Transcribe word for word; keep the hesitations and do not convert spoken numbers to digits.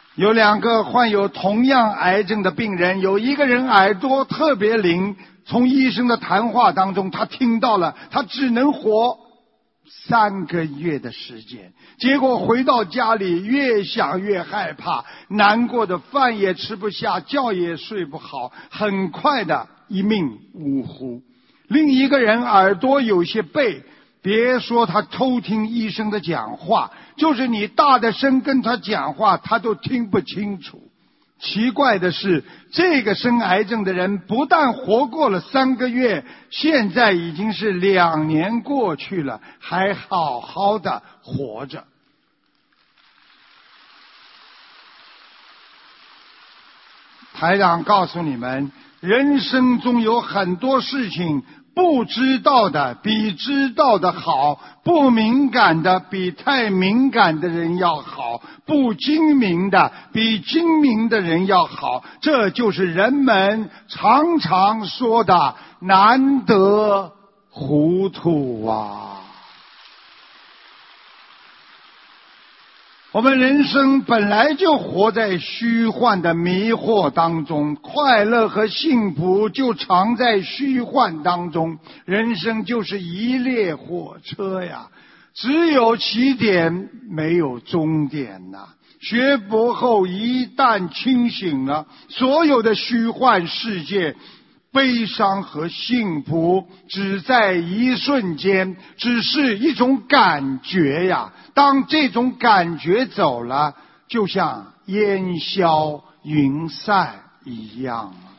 有两个患有同样癌症的病人，有一个人耳朵特别灵，从医生的谈话当中他听到了他只能活三个月的时间，结果回到家里越想越害怕，难过的饭也吃不下，觉也睡不好，很快的一命呜呼。另一个人耳朵有些背，别说他偷听医生的讲话，就是你大的声跟他讲话他都听不清楚。奇怪的是，这个生癌症的人不但活过了三个月，现在已经是两年过去了，还好好的活着。台长告诉你们，人生中有很多事情不知道的比知道的好，不敏感的比太敏感的人要好，不精明的比精明的人要好，这就是人们常常说的难得糊涂啊。我们人生本来就活在虚幻的迷惑当中，快乐和幸福就藏在虚幻当中。人生就是一列火车呀，只有起点没有终点呐。学佛后一旦清醒了，所有的虚幻世界，悲伤和幸福只在一瞬间，只是一种感觉呀。当这种感觉走了，就像烟消云散一样啊。